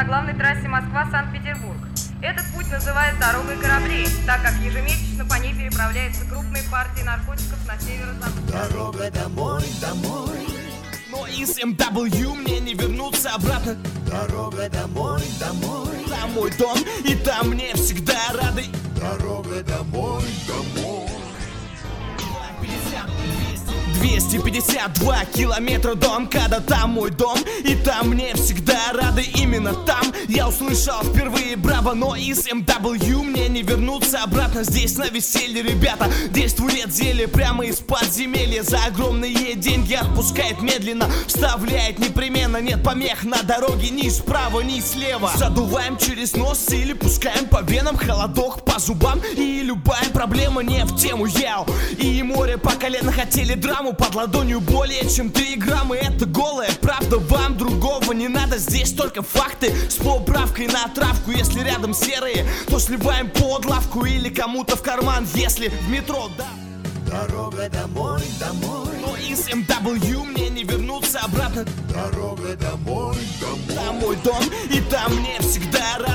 главной трассе Москва-Санкт-Петербург. Этот путь называют дорогой кораблей, так как ежемесячно по ней переправляются крупные партии наркотиков на северо-запад. Дорога домой, домой. Но из МВ мне не вернуться обратно. Дорога домой, домой. Там мой дом, и там мне всегда рады. Дорога домой, домой. 252 километра до МКАДа, там мой дом, и там мне всегда рады. Именно там я услышал впервые браво. Но из МВ мне не вернуться обратно. Здесь на веселье ребята действует зелье прямо из подземелья. За огромные деньги отпускает медленно, вставляет непременно. Нет помех на дороге ни справа, ни слева. Задуваем через нос или пускаем по венам. Холодок по зубам, и любая проблема не в тему. Яу, и море по колено хотели драму. Под ладонью более чем 3 грамма. Это голая правда, вам другого не надо. Здесь только факты с поправкой на травку. Если рядом серые, то сливаем под лавку или кому-то в карман, если в метро, да. Дорога домой, домой. Но из МВ мне не вернуться обратно. Дорога домой, домой. Там мой дом, и там мне всегда рад.